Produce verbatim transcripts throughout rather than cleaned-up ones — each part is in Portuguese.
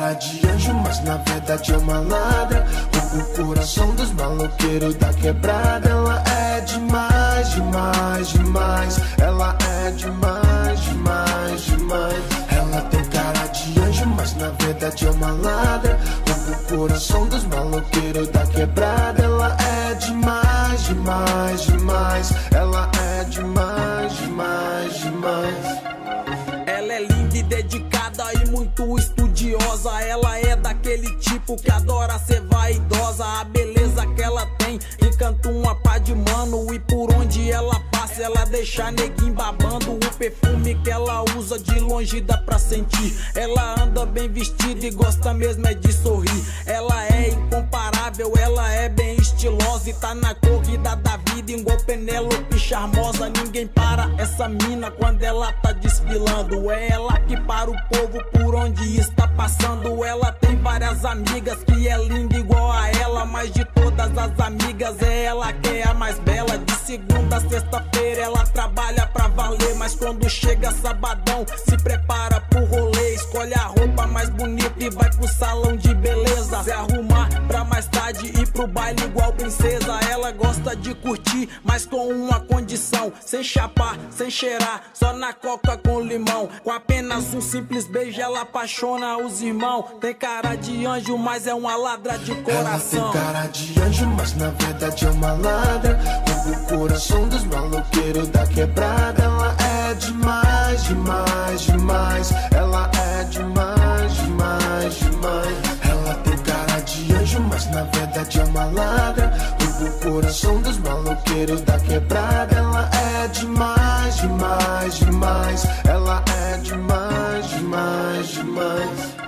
cara de anjo, mas na verdade é uma ladra. Rouba o coração dos maloqueiros da quebrada. Ela é demais, demais, demais. Ela é demais, demais, demais. Ela tem cara de anjo, mas na verdade é uma ladra. Rouba o coração dos maloqueiros da quebrada. Ela é demais, demais, demais. Ela é demais, demais, demais. Ela é linda e dedicada e muito estudiosa. Ela é daquele tipo que adora ser vaidosa. A beleza que ela tem encanta uma pá de mano. E por onde ela passa ela deixa neguinho babando. O perfume que ela usa de longe dá pra sentir. Ela anda bem vestida e gosta mesmo é de sorrir. Ela é incomparável, ela é bem estilosa. E tá na corrida da vida igual Penélope charmosa. Ninguém para essa mina quando ela tá desfilando. É ela que para o povo por onde está passando. Ela tem várias amigas que é linda igual a ela. Mas de todas as amigas é ela que é a mais bela. De segunda a sexta-feira ela trabalha pra valer. Mas quando chega sabadão se prepara pro rolê. Escolhe a roupa mais bonita e vai pro salão de beleza. Se arrumar pra mais tarde ir pro baile igual princesa. Ela gosta de curtir, mas com uma condição: sem chapar, sem cheirar, só na coca com limão. Com apenas um simples beijo ela apaixona os irmãos. Tem cara de anjo, mas é uma ladra de coração. Ela tem cara de anjo, mas na verdade é uma ladra. Rouba o coração dos maloqueiros da quebrada. Ela é demais, demais, demais. Ela é demais, demais, demais. Ela tem cara de anjo, mas na verdade é uma ladra. Rouba o coração dos maloqueiros da quebrada. Ela é demais, demais, demais. Ela é demais, demais, demais.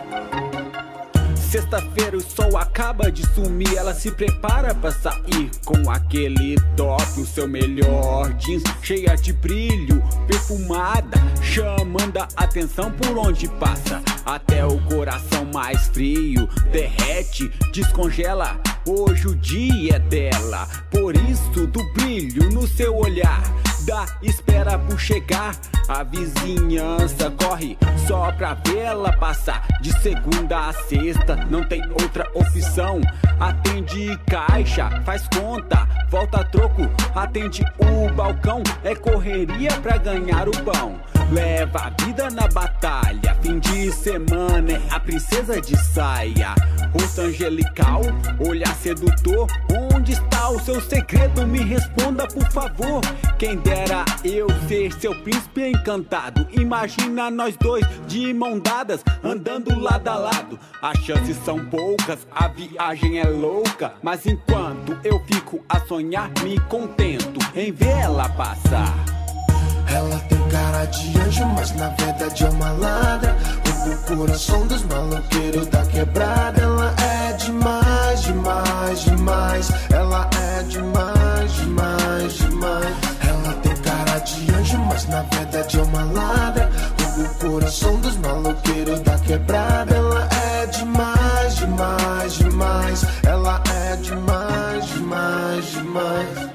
Sexta-feira o sol acaba de sumir. Ela se prepara pra sair com aquele top, o seu melhor jeans, cheia de brilho, perfumada, chamando a atenção por onde passa. Até o coração mais frio derrete, descongela. Hoje o dia é dela, por isso do brilho no seu olhar. Da espera por chegar, a vizinhança corre só pra vê-la passar. De segunda a sexta, não tem outra opção. Atende caixa, faz conta, volta troco. Atende o balcão, é correria pra ganhar o pão. Leva a vida na batalha, fim de semana é a princesa de saia. Rosto angelical, olhar sedutor. Onde está o seu segredo? Me responda por favor. Quem dera eu ser seu príncipe encantado. Imagina nós dois de mão dadas, andando lado a lado. As chances são poucas, a viagem é louca. Mas enquanto eu fico a sonhar, me contento em ver ela passar. Ela tem cara de anjo, mas na verdade é uma ladra. Rouba o coração dos maloqueiros da quebrada. Ela é demais, demais, demais. Ela é demais, demais, demais. Ela tem cara de anjo, mas na verdade é uma ladra. Rouba o coração dos maloqueiros da quebrada. Ela é demais, demais, demais. Ela é demais, demais, demais.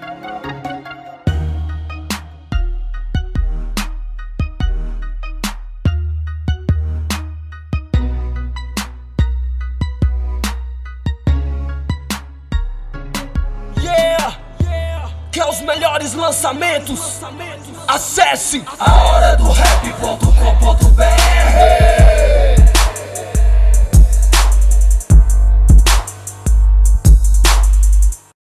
Quer os melhores lançamentos? Acesse a hora do rap ponto com ponto br.